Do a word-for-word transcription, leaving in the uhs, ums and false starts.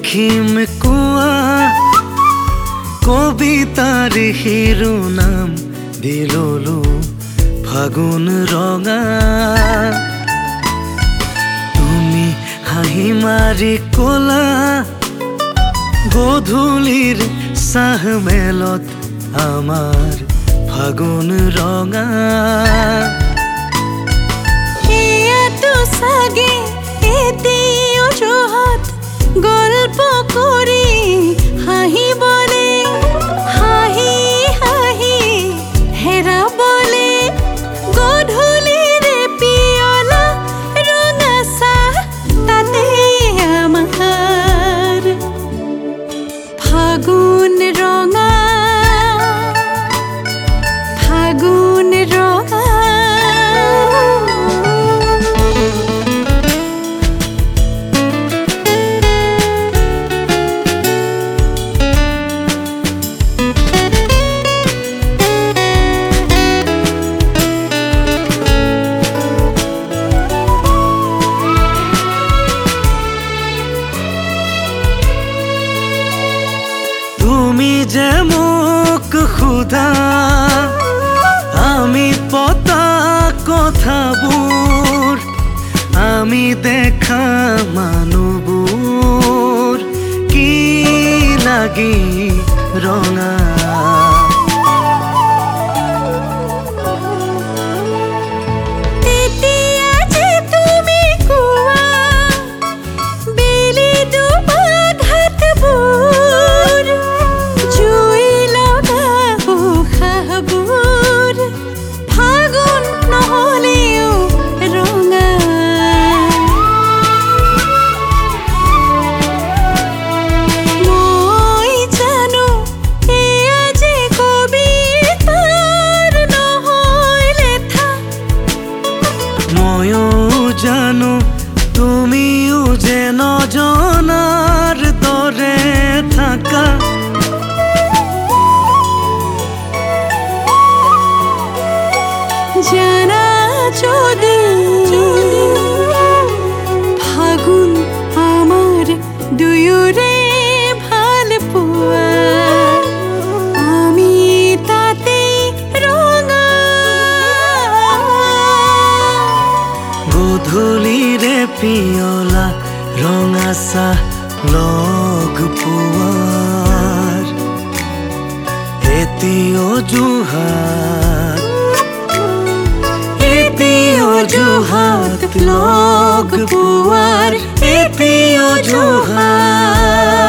লিখিম কোৱা কবিতাৰ শিৰোনাম দিললো ফাগুন ৰঙা তুমি হাঁহি মাৰি কলা গধূলিৰ চাহ মেলত আমাৰ ফাগুন ৰঙা এয়াতো চাগে এতিয়াও জহত গল্প কৰি হাঁহিবলে হাঁহি হাঁহি হেৰাবলে গধূলিৰে পিয়লা ৰঙা চাহ তাতে আমাৰ ফাগুন ৰঙা ফাগুন ৰঙা তুমি যে মোক খুদা আমি পতা কথাবোৰ আমি দেখা মানুহবোৰ কি লাগি ৰঙা তেতিয়া যে তুমি কোৱা বেলি দুপাঘাতবোৰ জুই লগা উশাহবোৰ ফাগুন নহ'লেও ৰঙা মই জানো এয়া যে কবিতাৰ নহয় লেঠা ময়ো জানো তুমিও যে নজনাৰ দৰে থাকা জানা যদি ফাগুন আমার দুয়োৰে ভাল পোৱা আমি তাতে ৰঙা গধূলিৰে পিয়লা ৰঙা চাহ লগ পোৱাৰ এতিয়াও জুহাত এতিয়াও জুহাত লগ পোৱাৰ এতিয়াও জুহাত